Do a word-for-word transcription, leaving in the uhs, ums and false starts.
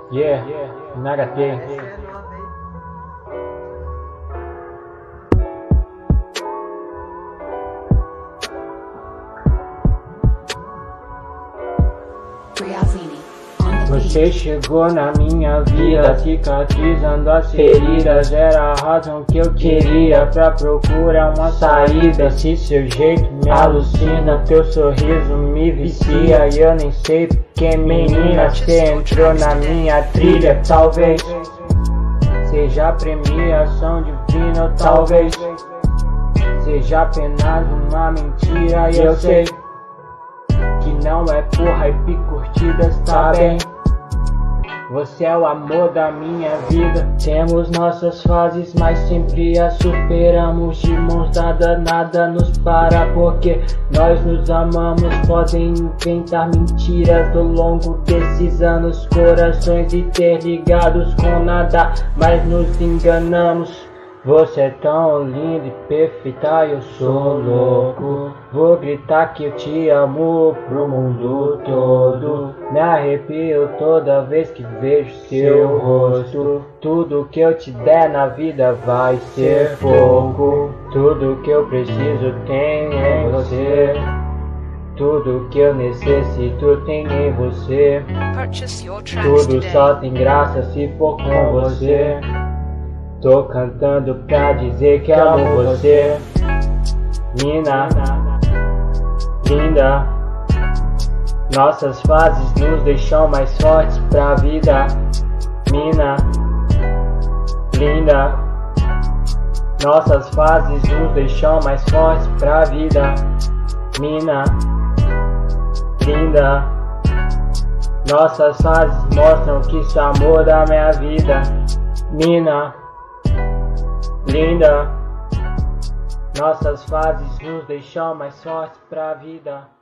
Yeah, na H T. Você chegou na minha vida, cicatrizando as feridas. Era a razão que eu queria pra procurar uma saída. Se seu jeito me alucina, teu sorriso me vicia. E eu nem sei porque, menina, cê entrou na minha trilha. Talvez seja premiação divina, ou talvez seja apenas uma mentira. E eu sei que não é por hype curtidas, tá bem? Você é o amor da minha vida. Temos nossas fases, mas sempre as superamos. De mãos dadas, nada nos para, porque nós nos amamos. Podem inventar mentiras ao longo desses anos, corações interligados com nada, mas nos enganamos. Você é tão linda e perfeita, eu sou louco. Vou gritar que eu te amo pro mundo todo. Me arrepio toda vez que vejo seu rosto. Tudo que eu te der na vida vai ser pouco. Tudo que eu preciso tem em você. Tudo que eu necessito tem em você. Tudo só tem graça se for com você. Tô cantando pra dizer que amo você, mina linda. Nossas fases nos deixam mais fortes pra vida, mina linda. Nossas fases nos deixam mais fortes pra vida, mina linda. Nossas fases mostram que isso é amor da minha vida, mina linda. Nossas fases nos deixam mais fortes pra vida.